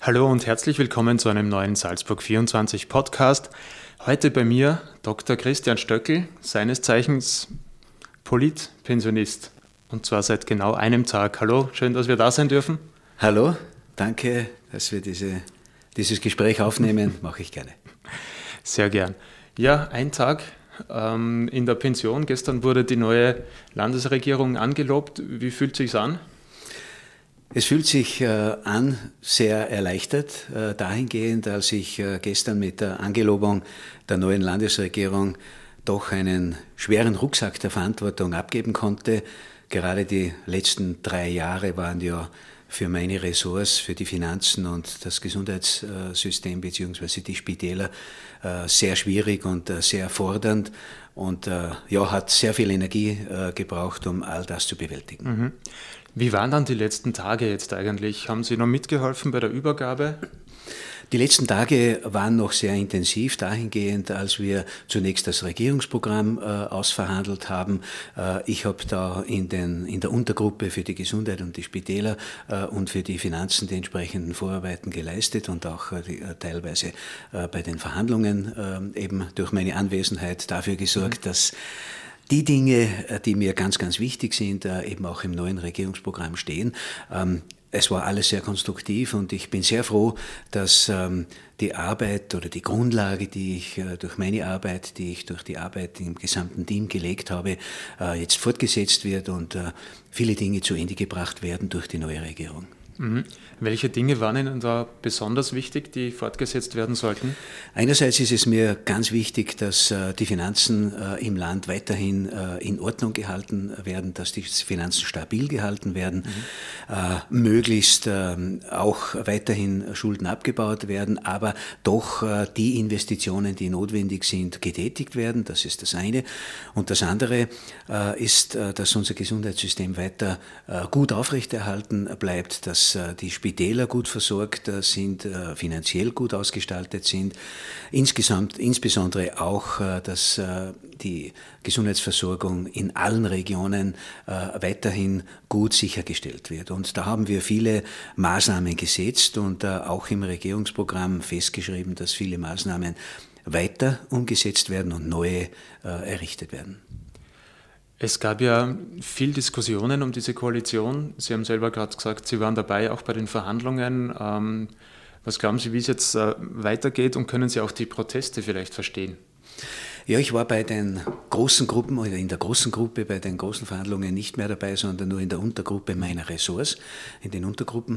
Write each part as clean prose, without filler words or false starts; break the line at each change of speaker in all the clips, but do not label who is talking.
Hallo und herzlich willkommen zu einem neuen Salzburg 24 Podcast. Heute bei mir Dr. Christian Stöckl, seines Zeichens Politpensionist. Und zwar seit genau einem Tag. Hallo, schön, dass wir da sein dürfen.
Hallo, danke, dass wir dieses Gespräch aufnehmen. Mache ich gerne.
Sehr gern. Ja, ein Tag in der Pension. Gestern wurde die neue Landesregierung angelobt. Wie fühlt es sich an?
Es fühlt sich an sehr erleichtert, dahingehend, als ich gestern mit der Angelobung der neuen Landesregierung doch einen schweren Rucksack der Verantwortung abgeben konnte. Gerade die letzten 3 Jahre waren ja für meine Ressorts, für die Finanzen und das Gesundheitssystem bzw. die Spitäler sehr schwierig und sehr fordernd und hat sehr viel Energie gebraucht, um all das zu bewältigen.
Mhm. Wie waren dann die letzten Tage jetzt eigentlich? Haben Sie noch mitgeholfen bei der Übergabe?
Die letzten Tage waren noch sehr intensiv dahingehend, als wir zunächst das Regierungsprogramm ausverhandelt haben. Ich habe da in der Untergruppe für die Gesundheit und die Spitäler und für die Finanzen die entsprechenden Vorarbeiten geleistet und auch teilweise bei den Verhandlungen eben durch meine Anwesenheit dafür gesorgt, dass die Dinge, die mir ganz, ganz wichtig sind, eben auch im neuen Regierungsprogramm stehen. Es war alles sehr konstruktiv und ich bin sehr froh, dass die Arbeit oder die Grundlage, die ich durch meine Arbeit, die ich durch die Arbeit im gesamten Team gelegt habe, jetzt fortgesetzt wird und viele Dinge zu Ende gebracht werden durch die neue Regierung.
Mhm. Welche Dinge waren Ihnen da besonders wichtig, die fortgesetzt werden sollten?
Einerseits ist es mir ganz wichtig, dass die Finanzen im Land weiterhin in Ordnung gehalten werden, dass die Finanzen stabil gehalten werden, möglichst auch weiterhin Schulden abgebaut werden, aber doch die Investitionen, die notwendig sind, getätigt werden. Das ist das eine. Und das andere ist, dass unser Gesundheitssystem weiter gut aufrechterhalten bleibt, dass die Spitäler gut versorgt sind, finanziell gut ausgestaltet sind. Insgesamt, insbesondere auch, dass die Gesundheitsversorgung in allen Regionen weiterhin gut sichergestellt wird. Und da haben wir viele Maßnahmen gesetzt und auch im Regierungsprogramm festgeschrieben, dass viele Maßnahmen weiter umgesetzt werden und neue errichtet werden.
Es gab ja viel Diskussionen um diese Koalition. Sie haben selber gerade gesagt, Sie waren dabei, auch bei den Verhandlungen. Was glauben Sie, wie es jetzt weitergeht und können Sie auch die Proteste vielleicht verstehen?
Ja, ich war bei den großen Gruppen oder in der großen Gruppe bei den großen Verhandlungen nicht mehr dabei, sondern nur in der Untergruppe meiner Ressorts, in den Untergruppen.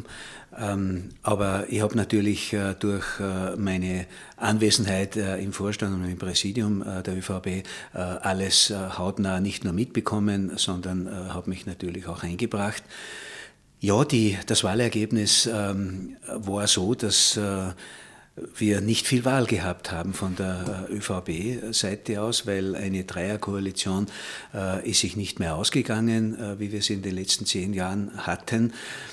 Aber ich habe natürlich durch meine Anwesenheit im Vorstand und im Präsidium der ÖVP alles hautnah nicht nur mitbekommen, sondern habe mich natürlich auch eingebracht. Ja, das Wahlergebnis war so, dass wir nicht viel Wahl gehabt haben von der ÖVP-Seite aus, weil eine Dreierkoalition ist sich nicht mehr ausgegangen, wie wir es in den letzten 10 Jahren hatten.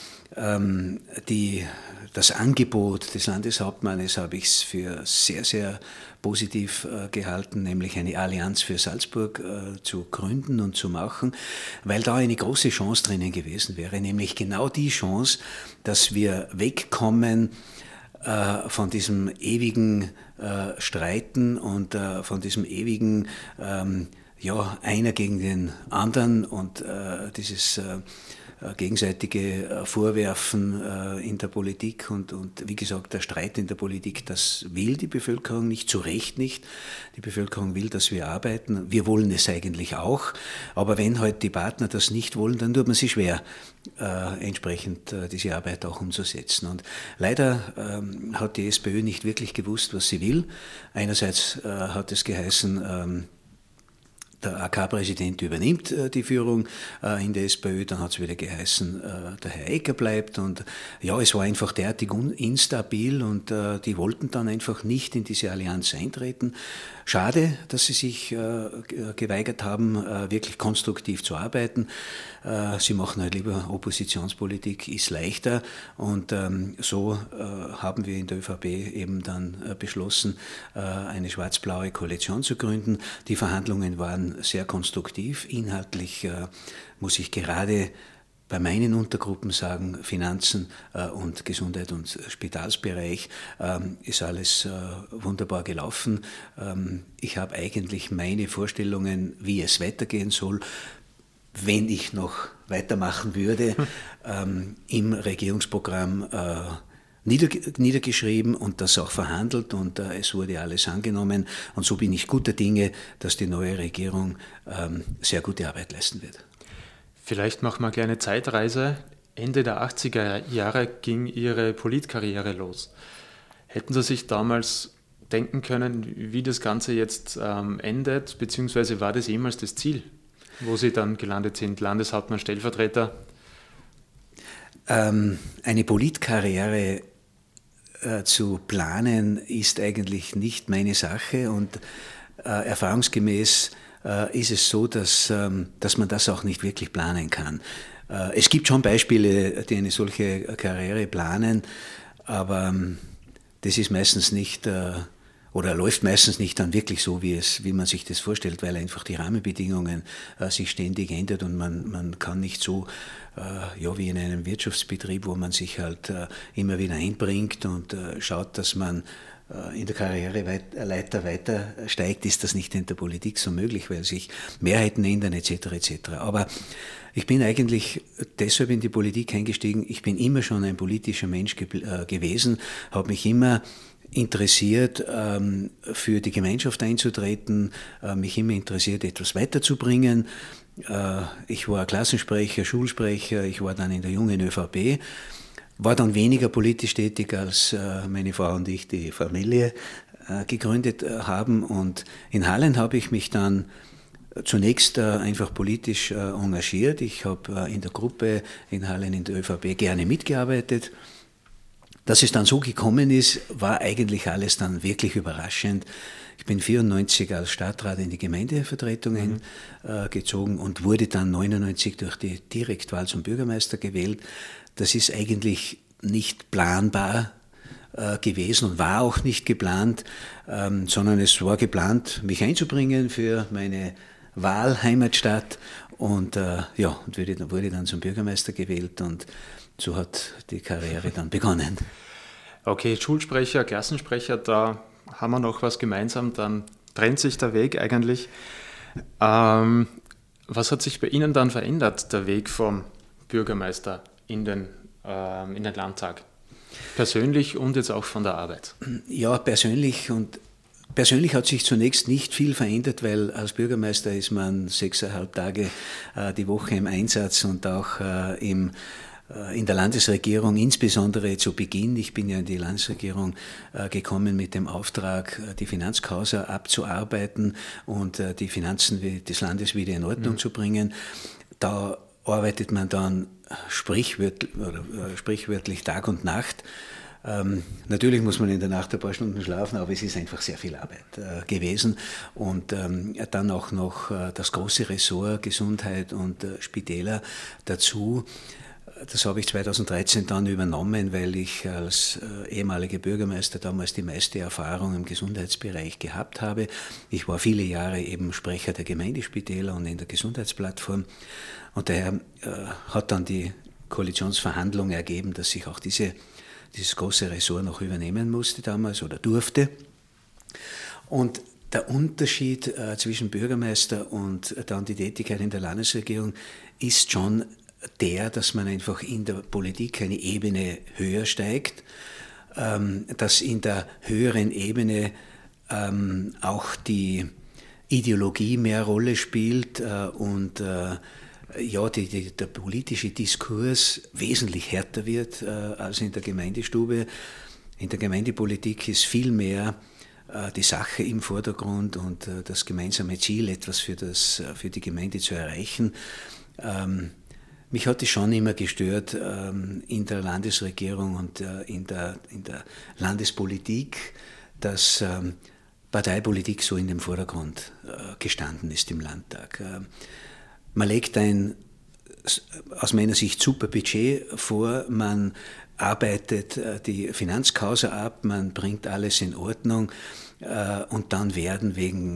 Das Angebot des Landeshauptmannes habe ich für sehr, sehr positiv gehalten, nämlich eine Allianz für Salzburg zu gründen und zu machen, weil da eine große Chance drinnen gewesen wäre, nämlich genau die Chance, dass wir wegkommen von diesem ewigen Streiten und von diesem ewigen einer gegen den anderen und dieses gegenseitige Vorwerfen in der Politik und wie gesagt, der Streit in der Politik, das will die Bevölkerung nicht, zu Recht nicht. Die Bevölkerung will, dass wir arbeiten. Wir wollen es eigentlich auch. Aber wenn halt die Partner das nicht wollen, dann tut man sich schwer, entsprechend diese Arbeit auch umzusetzen. Und leider hat die SPÖ nicht wirklich gewusst, was sie will. Einerseits hat es geheißen, der AK-Präsident übernimmt die Führung in der SPÖ, dann hat es wieder geheißen, der Herr Egger bleibt und ja, es war einfach derartig instabil und die wollten dann einfach nicht in diese Allianz eintreten. Schade, dass sie sich geweigert haben, wirklich konstruktiv zu arbeiten. Sie machen halt lieber Oppositionspolitik, ist leichter und so haben wir in der ÖVP eben dann beschlossen, eine schwarz-blaue Koalition zu gründen. Die Verhandlungen waren sehr konstruktiv. Inhaltlich muss ich gerade bei meinen Untergruppen sagen, Finanzen und Gesundheit und Spitalsbereich ist alles wunderbar gelaufen. Ich habe eigentlich meine Vorstellungen, wie es weitergehen soll, wenn ich noch weitermachen würde, im Regierungsprogramm niedergeschrieben und das auch verhandelt und es wurde alles angenommen. Und so bin ich guter Dinge, dass die neue Regierung sehr gute Arbeit leisten wird.
Vielleicht machen wir eine kleine Zeitreise. Ende der 80er Jahre ging Ihre Politkarriere los. Hätten Sie sich damals denken können, wie das Ganze jetzt endet, beziehungsweise war das jemals das Ziel, wo Sie dann gelandet sind, Landeshauptmann, Stellvertreter?
Eine Politkarriere zu planen ist eigentlich nicht meine Sache und erfahrungsgemäß ist es so, dass man das auch nicht wirklich planen kann. Es gibt schon Beispiele, die eine solche Karriere planen, aber das ist meistens nicht oder läuft meistens nicht dann wirklich so, wie man sich das vorstellt, weil einfach die Rahmenbedingungen sich ständig ändern und man kann nicht so wie in einem Wirtschaftsbetrieb, wo man sich halt immer wieder einbringt und schaut, dass man in der Karriereleiter weiter steigt, ist das nicht in der Politik so möglich, weil sich Mehrheiten ändern etc. etc. Aber ich bin eigentlich deshalb in die Politik eingestiegen. Ich bin immer schon ein politischer Mensch gewesen, habe mich immer interessiert, für die Gemeinschaft einzutreten, mich immer interessiert, etwas weiterzubringen. Ich war Klassensprecher, Schulsprecher, ich war dann in der jungen ÖVP, war dann weniger politisch tätig, als meine Frau und ich die Familie gegründet haben. Und in Hallen habe ich mich dann zunächst einfach politisch engagiert. Ich habe in der Gruppe in Hallen in der ÖVP gerne mitgearbeitet. Dass es dann so gekommen ist, war eigentlich alles dann wirklich überraschend. Ich bin 1994 als Stadtrat in die Gemeindevertretung gezogen und wurde dann 1999 durch die Direktwahl zum Bürgermeister gewählt. Das ist eigentlich nicht planbar gewesen und war auch nicht geplant, sondern es war geplant, mich einzubringen für meine Wahlheimatstadt und wurde dann zum Bürgermeister gewählt und so hat die Karriere dann begonnen.
Okay, Schulsprecher, Klassensprecher, da haben wir noch was gemeinsam, dann trennt sich der Weg eigentlich. Was hat sich bei Ihnen dann verändert, der Weg vom Bürgermeister in den Landtag? Persönlich und jetzt auch von der Arbeit?
Ja, persönlich hat sich zunächst nicht viel verändert, weil als Bürgermeister ist man 6,5 Tage die Woche im Einsatz und auch in der Landesregierung, insbesondere zu Beginn. Ich bin ja in die Landesregierung gekommen mit dem Auftrag, die Finanzkausa abzuarbeiten und die Finanzen des Landes wieder in Ordnung zu bringen. Da arbeitet man dann sprichwörtlich Tag und Nacht. Natürlich muss man in der Nacht ein paar Stunden schlafen, aber es ist einfach sehr viel Arbeit gewesen. Und dann auch noch das große Ressort Gesundheit und Spitäler dazu. Das habe ich 2013 dann übernommen, weil ich als ehemaliger Bürgermeister damals die meiste Erfahrung im Gesundheitsbereich gehabt habe. Ich war viele Jahre eben Sprecher der Gemeindespitäler und in der Gesundheitsplattform. Und daher hat dann die Koalitionsverhandlung ergeben, dass ich auch dieses große Ressort noch übernehmen musste damals oder durfte. Und der Unterschied zwischen Bürgermeister und dann die Tätigkeit in der Landesregierung ist schon dass man einfach in der Politik eine Ebene höher steigt, dass in der höheren Ebene auch die Ideologie mehr Rolle spielt und der politische Diskurs wesentlich härter wird als in der Gemeindestube. In der Gemeindepolitik ist viel mehr die Sache im Vordergrund und das gemeinsame Ziel, etwas für die Gemeinde zu erreichen. Mich hat es schon immer gestört in der Landesregierung und in der Landespolitik, dass Parteipolitik so in dem Vordergrund gestanden ist im Landtag. Man legt ein aus meiner Sicht super Budget vor, man arbeitet die Finanzkausa ab, man bringt alles in Ordnung und dann werden wegen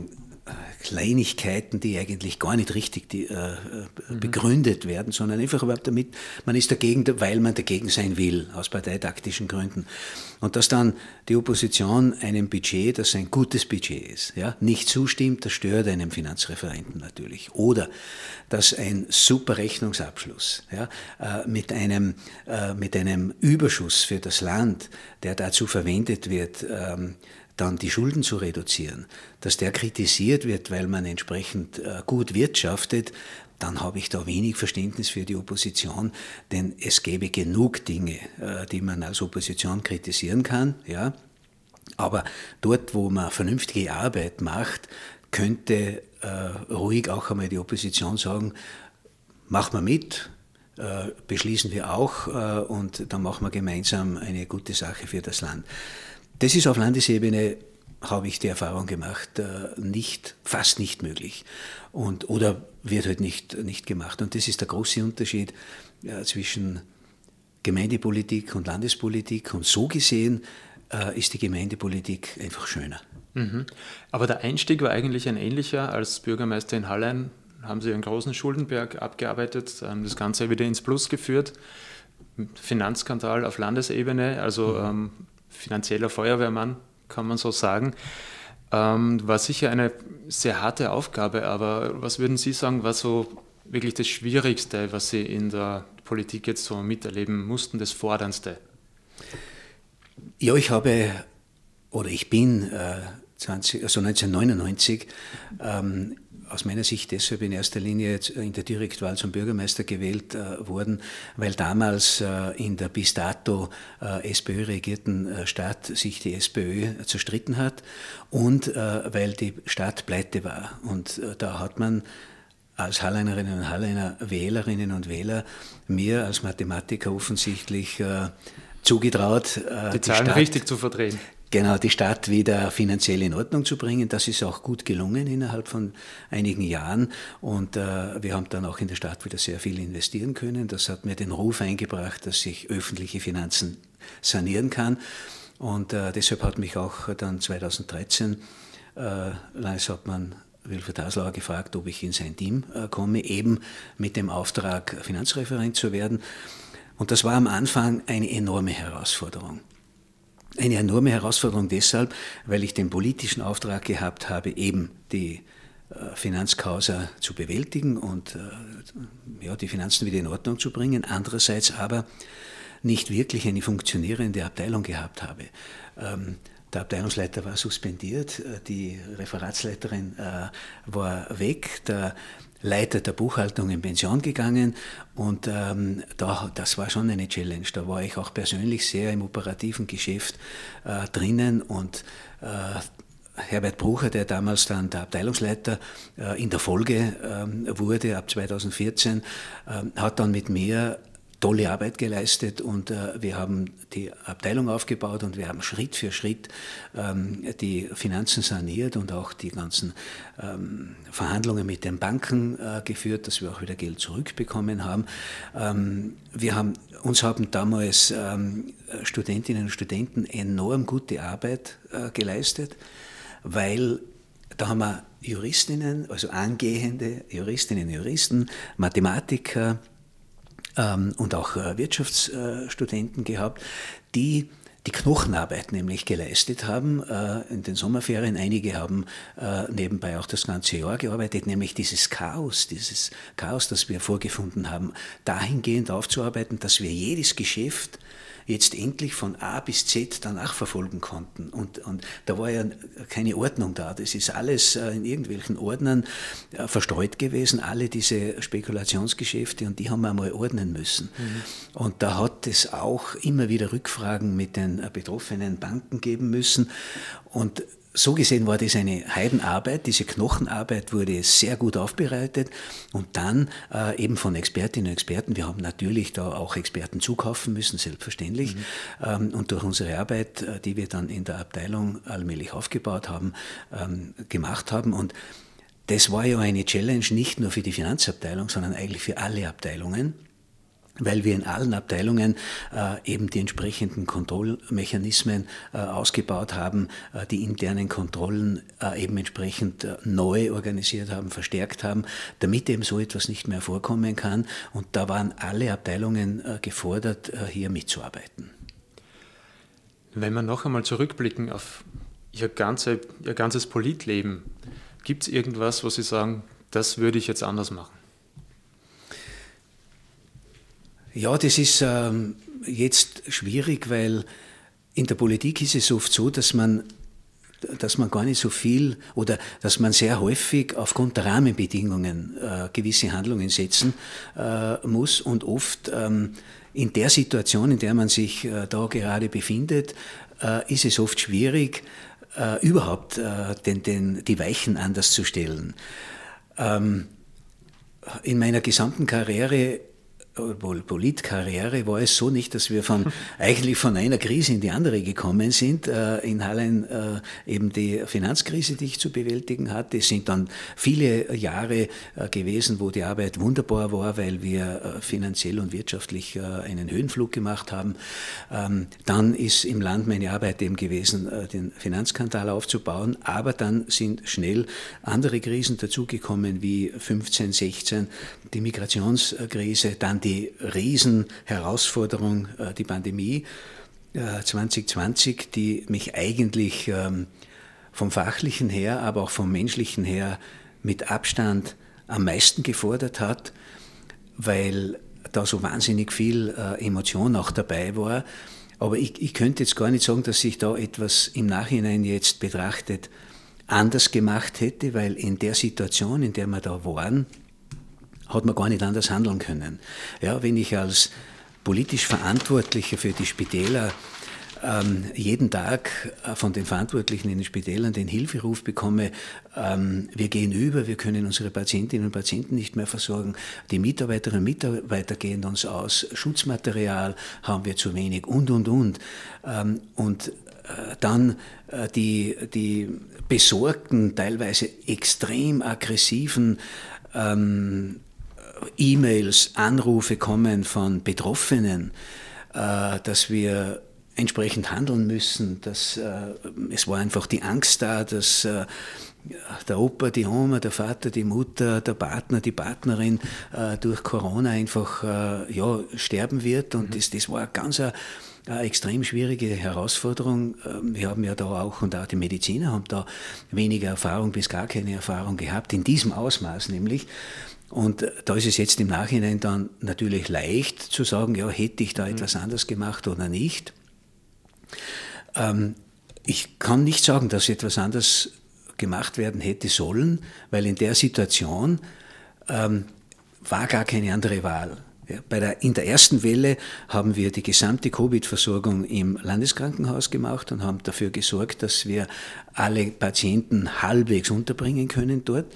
Kleinigkeiten, die eigentlich gar nicht richtig begründet werden, sondern einfach überhaupt damit, man ist dagegen, weil man dagegen sein will, aus parteitaktischen Gründen. Und dass dann die Opposition einem Budget, das ein gutes Budget ist, ja, nicht zustimmt, das stört einem Finanzreferenten natürlich. Oder dass ein super Rechnungsabschluss, ja, mit einem Überschuss für das Land, der dazu verwendet wird, dann die Schulden zu reduzieren, dass der kritisiert wird, weil man entsprechend gut wirtschaftet, dann habe ich da wenig Verständnis für die Opposition, denn es gäbe genug Dinge, die man als Opposition kritisieren kann, ja. Aber dort, wo man vernünftige Arbeit macht, könnte ruhig auch einmal die Opposition sagen, machen wir mit, beschließen wir auch und dann machen wir gemeinsam eine gute Sache für das Land. Das ist auf Landesebene, habe ich die Erfahrung gemacht, fast nicht möglich oder wird halt nicht gemacht. Und das ist der große Unterschied zwischen Gemeindepolitik und Landespolitik. Und so gesehen ist die Gemeindepolitik einfach schöner.
Mhm. Aber der Einstieg war eigentlich ein ähnlicher. Als Bürgermeister in Hallein haben Sie einen großen Schuldenberg abgearbeitet, das Ganze wieder ins Plus geführt. Finanzskandal auf Landesebene, also finanzieller Feuerwehrmann, kann man so sagen. War sicher eine sehr harte Aufgabe, aber was würden Sie sagen, war so wirklich das Schwierigste, was Sie in der Politik jetzt so miterleben mussten, das Forderndste?
Ja, ich bin 1999 aus meiner Sicht deshalb in erster Linie in der Direktwahl zum Bürgermeister gewählt worden, weil damals in der bis dato SPÖ-regierten Stadt sich die SPÖ zerstritten hat und weil die Stadt pleite war. Und da hat man als Halleinerinnen und Halleiner Wählerinnen und Wähler mir als Mathematiker offensichtlich zugetraut,
die Zahlen Stadt richtig zu verdrehen.
Genau, die Stadt wieder finanziell in Ordnung zu bringen. Das ist auch gut gelungen innerhalb von einigen Jahren. Und wir haben dann auch in der Stadt wieder sehr viel investieren können. Das hat mir den Ruf eingebracht, dass ich öffentliche Finanzen sanieren kann. Und deshalb hat mich auch dann 2013 Landeshauptmann Wilfried Haslauer gefragt, ob ich in sein Team komme, eben mit dem Auftrag, Finanzreferent zu werden. Und das war am Anfang eine enorme Herausforderung. Eine enorme Herausforderung deshalb, weil ich den politischen Auftrag gehabt habe, eben die Finanzkausa zu bewältigen und die Finanzen wieder in Ordnung zu bringen. Andererseits aber nicht wirklich eine funktionierende Abteilung gehabt habe. Der Abteilungsleiter war suspendiert, die Referatsleiterin war weg, der Leiter der Buchhaltung in Pension gegangen und das war schon eine Challenge. Da war ich auch persönlich sehr im operativen Geschäft drinnen und Herbert Brucher, der damals dann der Abteilungsleiter in der Folge wurde, ab 2014, hat dann mit mir tolle Arbeit geleistet und wir haben die Abteilung aufgebaut und wir haben Schritt für Schritt die Finanzen saniert und auch die ganzen Verhandlungen mit den Banken geführt, dass wir auch wieder Geld zurückbekommen haben. Uns haben damals Studentinnen und Studenten enorm gute Arbeit geleistet, weil da haben wir Juristinnen, also angehende Juristinnen und Juristen, Mathematiker, und auch Wirtschaftsstudenten gehabt, die die Knochenarbeit nämlich geleistet haben in den Sommerferien. Einige haben nebenbei auch das ganze Jahr gearbeitet, nämlich dieses Chaos, das wir vorgefunden haben, dahingehend aufzuarbeiten, dass wir jedes Geschäft jetzt endlich von A bis Z dann nachverfolgen konnten. Und da war ja keine Ordnung da. Das ist alles in irgendwelchen Ordnern verstreut gewesen, alle diese Spekulationsgeschäfte, und die haben wir einmal ordnen müssen. Mhm. Und da hat es auch immer wieder Rückfragen mit den betroffenen Banken geben müssen. Und so gesehen war das eine Heidenarbeit. Diese Knochenarbeit wurde sehr gut aufbereitet und dann eben von Expertinnen und Experten. Wir haben natürlich da auch Experten zukaufen müssen, selbstverständlich. Mhm. Und durch unsere Arbeit, die wir dann in der Abteilung allmählich aufgebaut haben, gemacht haben. Und das war ja eine Challenge nicht nur für die Finanzabteilung, sondern eigentlich für alle Abteilungen. weil wir in allen Abteilungen eben die entsprechenden Kontrollmechanismen ausgebaut haben, die internen Kontrollen eben entsprechend neu organisiert haben, verstärkt haben, damit eben so etwas nicht mehr vorkommen kann. Und da waren alle Abteilungen gefordert, hier mitzuarbeiten.
Wenn wir noch einmal zurückblicken auf Ihr ganzes Politleben, gibt es irgendwas, wo Sie sagen, das würde ich jetzt anders machen?
Ja, das ist jetzt schwierig, weil in der Politik ist es oft so, dass man gar nicht so viel oder dass man sehr häufig aufgrund der Rahmenbedingungen gewisse Handlungen setzen muss und oft in der Situation, in der man sich da gerade befindet, ist es oft schwierig, überhaupt die Weichen anders zu stellen. In meiner gesamten Karriere, Politkarriere, war es so nicht, dass wir eigentlich von einer Krise in die andere gekommen sind. In Hallein eben die Finanzkrise, die ich zu bewältigen hatte. Es sind dann viele Jahre gewesen, wo die Arbeit wunderbar war, weil wir finanziell und wirtschaftlich einen Höhenflug gemacht haben. Dann ist im Land meine Arbeit eben gewesen, den Finanzskandal aufzubauen. Aber dann sind schnell andere Krisen dazugekommen, wie 15, 16, die Migrationskrise, dann die Riesenherausforderung, die Pandemie 2020, die mich eigentlich vom Fachlichen her, aber auch vom Menschlichen her mit Abstand am meisten gefordert hat, weil da so wahnsinnig viel Emotion auch dabei war. Aber ich könnte jetzt gar nicht sagen, dass ich da etwas im Nachhinein jetzt betrachtet anders gemacht hätte, weil in der Situation, in der wir da waren, hat man gar nicht anders handeln können. Ja, wenn ich als politisch Verantwortlicher für die Spitäler jeden Tag von den Verantwortlichen in den Spitälern den Hilferuf bekomme, wir gehen über, wir können unsere Patientinnen und Patienten nicht mehr versorgen, die Mitarbeiterinnen und Mitarbeiter gehen uns aus, Schutzmaterial haben wir zu wenig und. Und dann die besorgten, teilweise extrem aggressiven E-Mails, Anrufe kommen von Betroffenen, dass wir entsprechend handeln müssen. Es war einfach die Angst da, dass der Opa, die Oma, der Vater, die Mutter, der Partner, die Partnerin durch Corona einfach sterben wird. Und das war ganz eine extrem schwierige Herausforderung. Wir haben ja da auch, und auch die Mediziner haben da weniger Erfahrung bis gar keine Erfahrung gehabt, in diesem Ausmaß nämlich. Und da ist es jetzt im Nachhinein dann natürlich leicht zu sagen, ja, hätte ich da etwas anders gemacht oder nicht. Ich kann nicht sagen, dass etwas anders gemacht werden hätte sollen, weil in der Situation war gar keine andere Wahl. Ja, in der ersten Welle haben wir die gesamte Covid-Versorgung im Landeskrankenhaus gemacht und haben dafür gesorgt, dass wir alle Patienten halbwegs unterbringen können dort.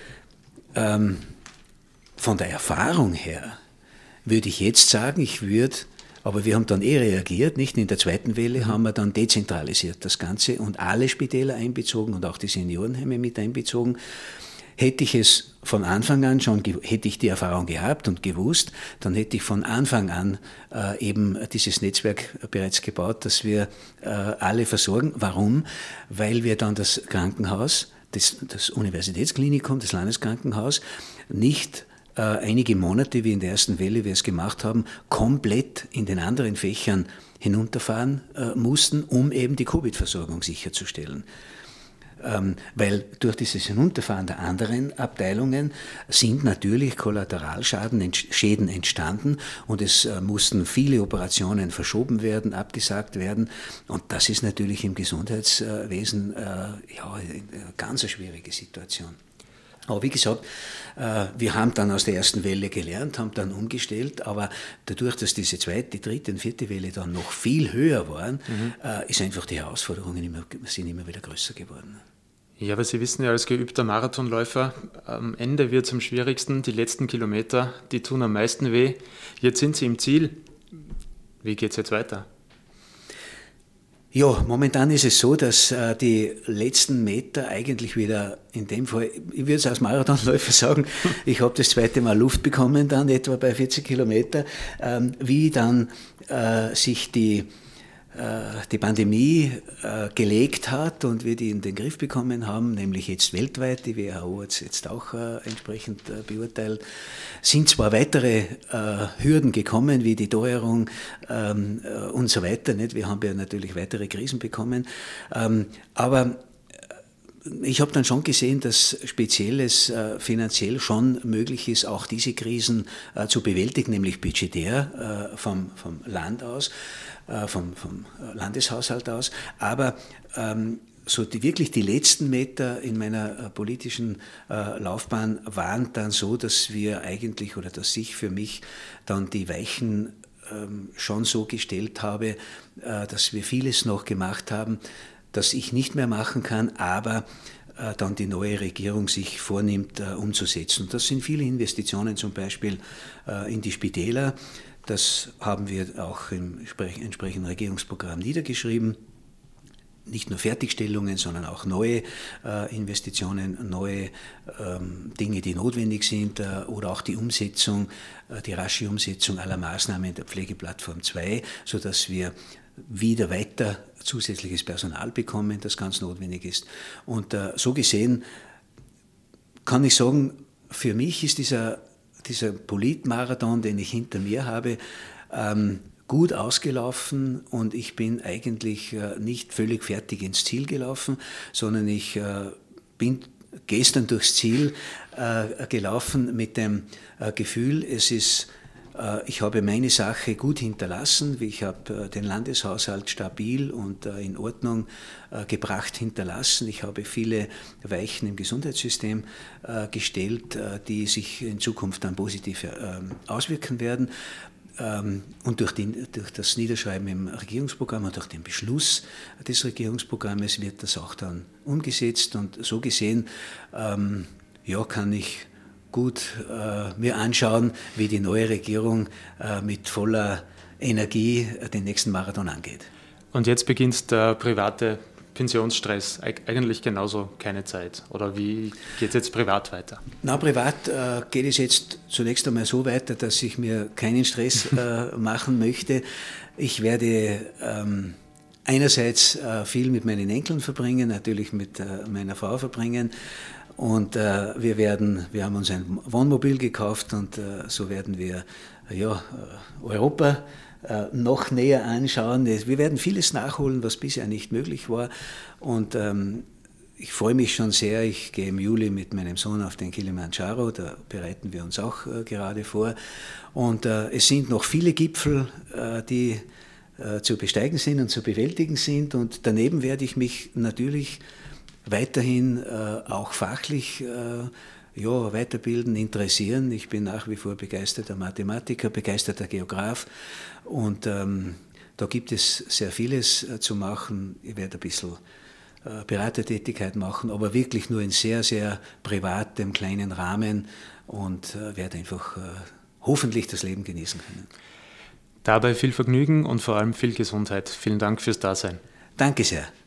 Von der Erfahrung her würde ich jetzt sagen, aber wir haben dann reagiert, nicht? In der zweiten Welle haben wir dann dezentralisiert das Ganze und alle Spitäler einbezogen und auch die Seniorenheime mit einbezogen. Hätte ich es von Anfang an hätte ich die Erfahrung gehabt und gewusst, dann hätte ich von Anfang an eben dieses Netzwerk bereits gebaut, dass wir alle versorgen. Warum? Weil wir dann das Krankenhaus, das Universitätsklinikum, das Landeskrankenhaus, nicht einige Monate, wie in der ersten Welle wir es gemacht haben, komplett in den anderen Fächern hinunterfahren mussten, um eben die Covid-Versorgung sicherzustellen. Weil durch dieses Hinunterfahren der anderen Abteilungen sind natürlich Kollateralschäden entstanden und es mussten viele Operationen verschoben werden, abgesagt werden und das ist natürlich im Gesundheitswesen eine ganz schwierige Situation. Aber wie gesagt, wir haben dann aus der ersten Welle gelernt, haben dann umgestellt, aber dadurch, dass diese zweite, dritte und vierte Welle dann noch viel höher waren, ist einfach die Herausforderungen sind immer wieder größer geworden.
Ja, aber Sie wissen ja als geübter Marathonläufer, am Ende wird es am schwierigsten, die letzten Kilometer, die tun am meisten weh. Jetzt sind Sie im Ziel. Wie geht es jetzt weiter?
Ja, momentan ist es so, dass die letzten Meter eigentlich wieder, in dem Fall, ich würde es als Marathonläufer sagen, ich habe das zweite Mal Luft bekommen dann, etwa bei 40 Kilometer, wie dann sich die Pandemie gelegt hat und wir die in den Griff bekommen haben, nämlich jetzt weltweit, die WHO hat es jetzt auch entsprechend beurteilt, sind zwar weitere Hürden gekommen, wie die Teuerung und so weiter, nicht? Wir haben ja natürlich weitere Krisen bekommen, aber ich habe dann schon gesehen, dass Spezielles finanziell schon möglich ist, auch diese Krisen zu bewältigen, nämlich budgetär vom Land aus, vom Landeshaushalt aus. Aber so wirklich die letzten Meter in meiner politischen Laufbahn waren dann so, dass wir eigentlich oder dass ich für mich dann die Weichen schon so gestellt habe, dass wir vieles noch gemacht haben, das ich nicht mehr machen kann, aber dann die neue Regierung sich vornimmt, umzusetzen. Und das sind viele Investitionen, zum Beispiel in die Spitäler. Das haben wir auch im entsprechenden Regierungsprogramm niedergeschrieben. Nicht nur Fertigstellungen, sondern auch neue Investitionen, neue Dinge, die notwendig sind oder auch die Umsetzung, die rasche Umsetzung aller Maßnahmen der Pflegeplattform 2, sodass wir wieder weiter zusätzliches Personal bekommen, das ganz notwendig ist. Und so gesehen kann ich sagen, für mich ist dieser Politmarathon, den ich hinter mir habe, gut ausgelaufen und ich bin eigentlich nicht völlig fertig ins Ziel gelaufen, sondern ich bin gestern durchs Ziel gelaufen mit dem Gefühl, ich habe meine Sache gut hinterlassen, ich habe den Landeshaushalt stabil und in Ordnung gebracht hinterlassen. Ich habe viele Weichen im Gesundheitssystem gestellt, die sich in Zukunft dann positiv auswirken werden. Und durch das Niederschreiben im Regierungsprogramm und durch den Beschluss des Regierungsprogrammes wird das auch dann umgesetzt. Und so gesehen kann ich gut mir anschauen, wie die neue Regierung mit voller Energie den nächsten Marathon angeht.
Und jetzt beginnt der private Pensionsstress, eigentlich genauso keine Zeit. Oder wie geht es jetzt privat weiter?
Na, privat geht es jetzt zunächst einmal so weiter, dass ich mir keinen Stress machen möchte. Ich werde einerseits viel mit meinen Enkeln verbringen, natürlich mit meiner Frau verbringen. Und wir haben uns ein Wohnmobil gekauft und so werden wir Europa noch näher anschauen. Wir werden vieles nachholen, was bisher nicht möglich war. Und ich freue mich schon sehr. Ich gehe im Juli mit meinem Sohn auf den Kilimanjaro, da bereiten wir uns auch gerade vor. Und es sind noch viele Gipfel, die zu besteigen sind und zu bewältigen sind. Und daneben werde ich mich natürlich weiterhin auch fachlich weiterbilden, interessieren. Ich bin nach wie vor begeisterter Mathematiker, begeisterter Geograf und da gibt es sehr vieles zu machen. Ich werde ein bisschen Beratertätigkeit machen, aber wirklich nur in sehr, sehr privatem, kleinen Rahmen und werde einfach hoffentlich das Leben genießen können.
Dabei viel Vergnügen und vor allem viel Gesundheit. Vielen Dank fürs Dasein.
Danke sehr.